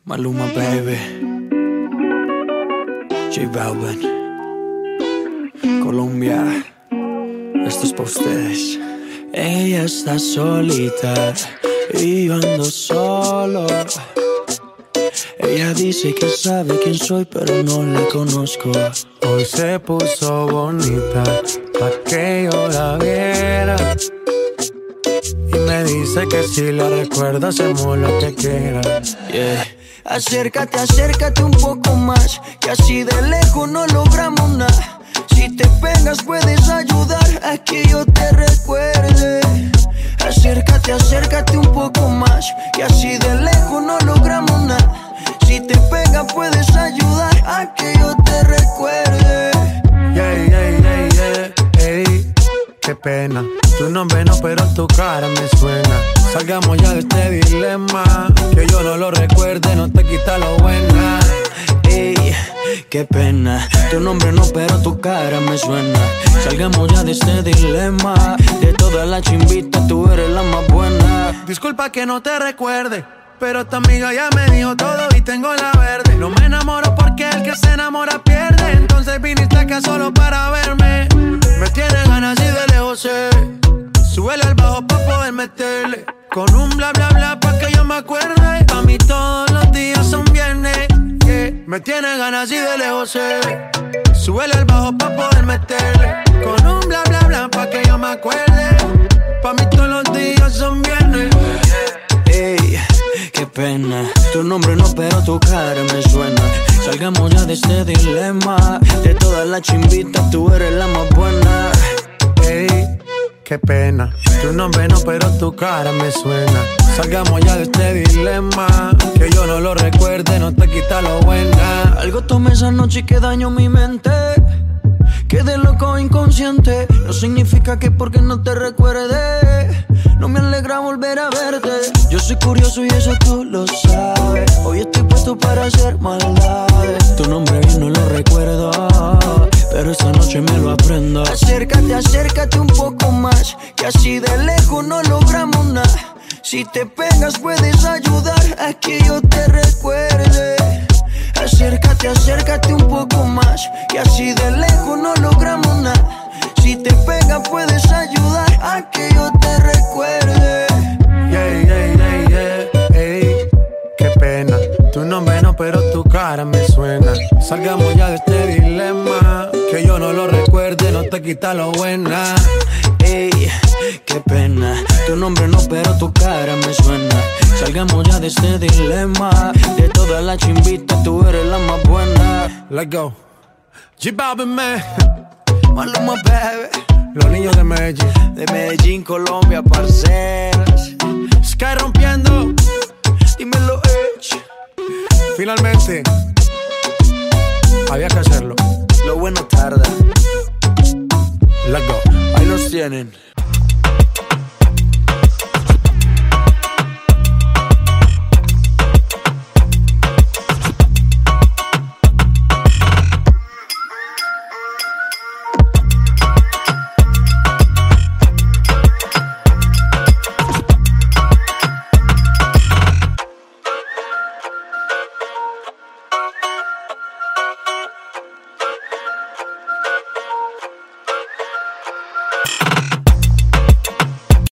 Maluma, baby. J Balvin. Colombia. Esto es pa' ustedes. Ella está solita y yo ando solo. Ella dice que sabe quién soy, pero no la conozco. Hoy se puso bonita pa' que yo la viera. Y me dice que si la recuerda hacemos lo que quieras. Yeah. Acércate, acércate un poco más, que así de lejos no logramos nada. Si te pegas puedes ayudar a que yo te recuerde. Acércate, acércate un poco más, que así de lejos no logramos nada. Si te pegas puedes ayudar a que yo te recuerde. Yeah, yeah, yeah, yeah, ey, qué pena. Tu nombre no, pero tu cara me suena. Salgamos ya de este dilema. Que yo no lo recuerde, no te quita lo buena. Ey, qué pena. Tu nombre no, pero tu cara me suena. Salgamos ya de este dilema. De todas las chimbitas, tú eres la más buena. Disculpa que no te recuerde, pero tu amiga ya me dijo todo y tengo la verde. No me enamoro porque el que se enamora pierde. Entonces viniste acá solo para verme. Me tienes ganas y de lejos sé. Súbele al bajo pa' poder meterle. Con un bla bla bla pa' que yo me acuerde. Pa' mí todos los días son viernes, yeah. Me tienes ganas y de lejos sé. Súbele al bajo pa' poder meterle. Con un bla bla bla pa' que yo me acuerde. Pa' mí todos los días son viernes. Ey, qué pena. Tu nombre no, pero tu cara me suena. Salgamos ya de este dilema. De todas las chimbitas, tú eres la más buena. Ey, qué pena. Tu nombre no, pero tu cara me suena. Salgamos ya de este dilema. Que yo no lo recuerde, no te quita lo buena. Algo tomé esa noche y que dañó mi mente. Quedé loco inconsciente. No significa que porque no te recuerde no me alegra volver a verte. Yo soy curioso y eso tú lo sabes. Hoy estoy puesto para hacer maldades. Tu nombre bien no lo recuerdo, pero esta noche me lo aprendo. Acércate, acércate un poco más, que así de lejos no logramos nada. Si te pegas puedes ayudar a que yo te recuerde. Acércate, acércate un poco más, que así de lejos no logramos nada. Si te pegas puedes ayudar a que yo te recuerde. Yeah, yeah, yeah, yeah, ey, qué pena. Tu nombre no, pero tu cara me suena. Salgamos ya de este dilema. Que yo no lo recuerde, no te quita lo buena. Ey, qué pena. Tu nombre no, pero tu cara me suena. Salgamos ya de este dilema. De todas las chimbitas, tú eres la más buena. Let's go. J Balvin, man. Maluma, baby. Los niños de Medellín. De Medellín, Colombia, parceras. Sky rompiendo. Dímelo, Edge. Finalmente, había que hacerlo. Lo bueno tarda. Let's go. Ahí los tienen.